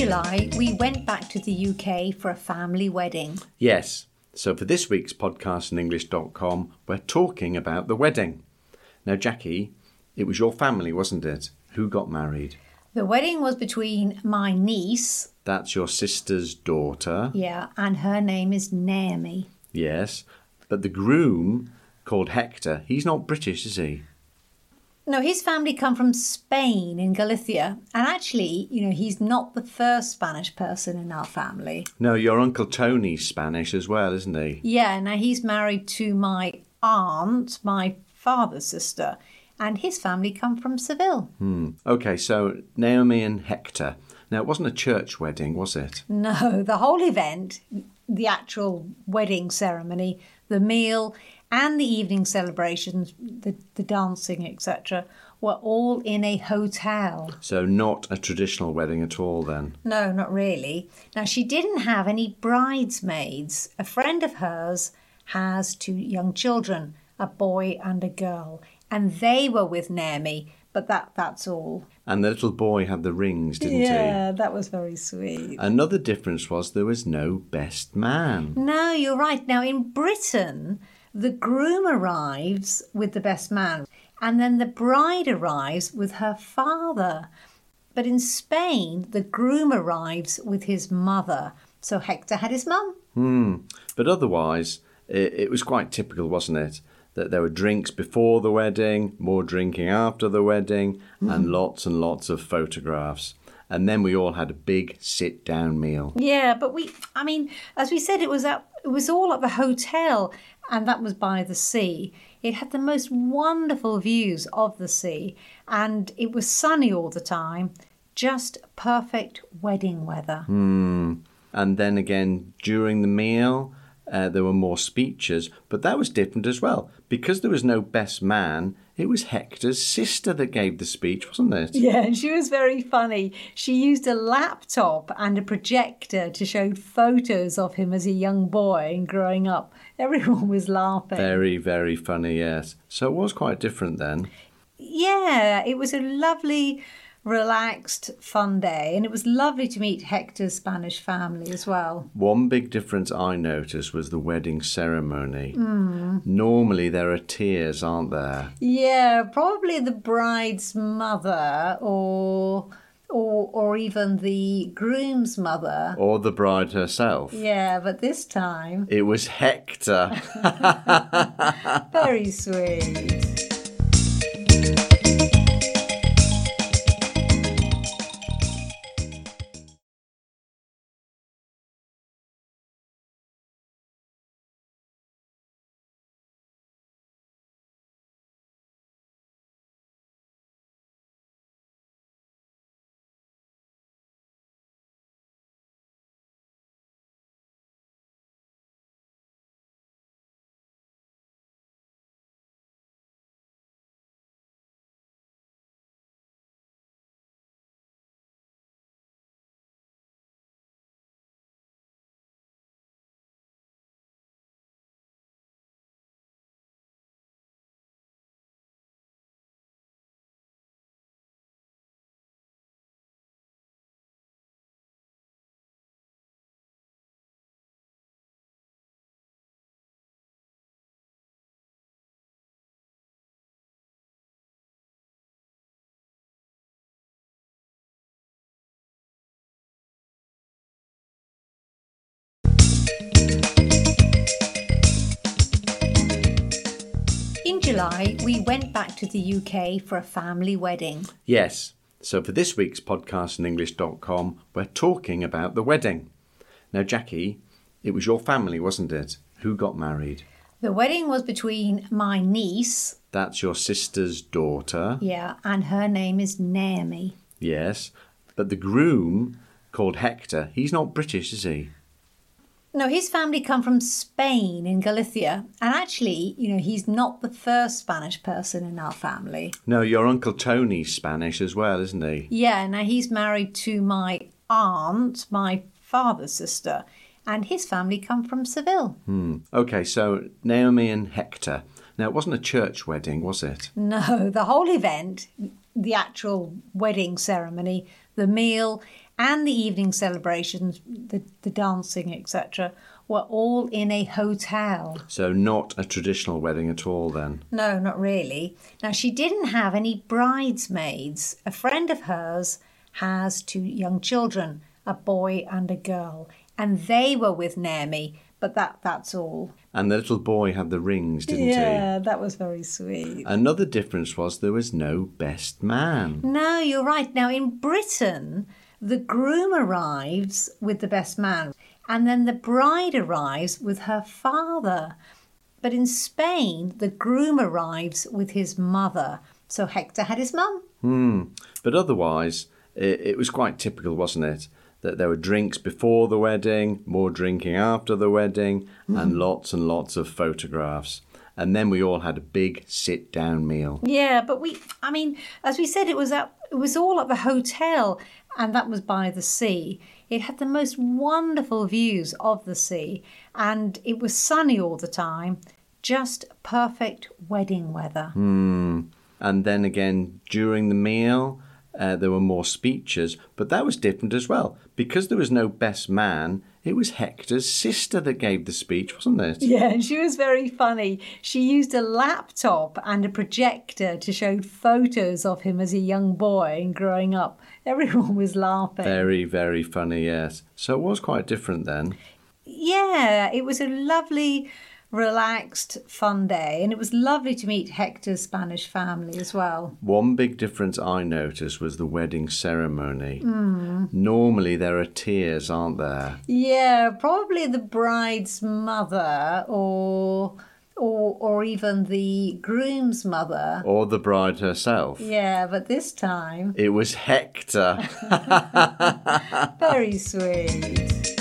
July, we went back to the UK for a family wedding. Yes, so for this week's podcastinenglish.com, we're talking about the wedding. Now, Jackie, it was your family, wasn't it? Who got married? The wedding was between my niece. That's your sister's daughter. Yeah, and her name is Naomi. Yes, but the groom, called Hector, he's not British, is he? No, his family come from Spain in Galicia. And actually, he's not the first Spanish person in our family. No, your Uncle Tony's Spanish as well, isn't he? Yeah, now he's married to my aunt, my father's sister, and his family come from Seville. OK, so Naomi and Hector. Now, it wasn't a church wedding, was it? No, the whole event, the actual wedding ceremony, the meal and the evening celebrations, the dancing, etc., were all in a hotel. So not a traditional wedding at all then? No, not really. Now, she didn't have any bridesmaids. A friend of hers has 2 young children, a boy and a girl, and they were with Naomi, but that's all. And the little boy had the rings, didn't he? Yeah, that was very sweet. Another difference was there was no best man. No, you're right. Now, in Britain, the groom arrives with the best man, and then the bride arrives with her father. But in Spain, the groom arrives with his mother. So Hector had his mum. But otherwise, it was quite typical, wasn't it? That there were drinks before the wedding, more drinking after the wedding, and lots of photographs. And then we all had a big sit-down meal. Yeah, but as we said, it was all at the hotel, and that was by the sea. It had the most wonderful views of the sea, and it was sunny all the time. Just perfect wedding weather. And then again, during the meal, there were more speeches, but that was different as well. Because there was no best man, it was Hector's sister that gave the speech, wasn't it? Yeah, and she was very funny. She used a laptop and a projector to show photos of him as a young boy and growing up. Everyone was laughing. Very, very funny, yes. So it was quite different then. Yeah, it was a lovely, relaxed, fun day, and it was lovely to meet Hector's Spanish family as well. One big difference I noticed was the wedding ceremony. Normally there are tears, aren't there? Yeah, probably the bride's mother or even the groom's mother. Or the bride herself. Yeah, but this time... It was Hector. Very sweet. In July, we went back to the UK for a family wedding. Yes, so for this week's podcastinenglish.com, we're talking about the wedding. Now, Jackie, it was your family, wasn't it? Who got married? The wedding was between my niece. That's your sister's daughter. Yeah, and her name is Naomi. Yes, but the groom, called Hector, he's not British, is he? No, his family come from Spain in Galicia. And actually, he's not the first Spanish person in our family. No, your Uncle Tony's Spanish as well, isn't he? Yeah, now he's married to my aunt, my father's sister, and his family come from Seville. OK, so Naomi and Hector. Now, it wasn't a church wedding, was it? No, the whole event, the actual wedding ceremony, the meal and the evening celebrations, the dancing, etc., were all in a hotel. So not a traditional wedding at all then? No, not really. Now, she didn't have any bridesmaids. A friend of hers has 2 young children, a boy and a girl, and they were with Naomi, but that's all. And the little boy had the rings, didn't he? Yeah, that was very sweet. Another difference was there was no best man. No, you're right. Now, in Britain, the groom arrives with the best man, and then the bride arrives with her father. But in Spain, the groom arrives with his mother. So Hector had his mum. But otherwise, it was quite typical, wasn't it? That there were drinks before the wedding, more drinking after the wedding, and lots of photographs. And then we all had a big sit-down meal. Yeah, but as we said, it was all at the hotel, and that was by the sea. It had the most wonderful views of the sea, and it was sunny all the time. Just perfect wedding weather. And then again, during the meal, there were more speeches, but that was different as well. Because there was no best man, it was Hector's sister that gave the speech, wasn't it? Yeah, and she was very funny. She used a laptop and a projector to show photos of him as a young boy and growing up. Everyone was laughing. Very, very funny, yes. So it was quite different then. Yeah, it was a lovely, relaxed, fun day, and it was lovely to meet Hector's Spanish family as well. One big difference I noticed was the wedding ceremony. Normally there are tears, aren't there? Yeah, probably the bride's mother or even the groom's mother. Or the bride herself. Yeah, but this time... It was Hector. Very sweet.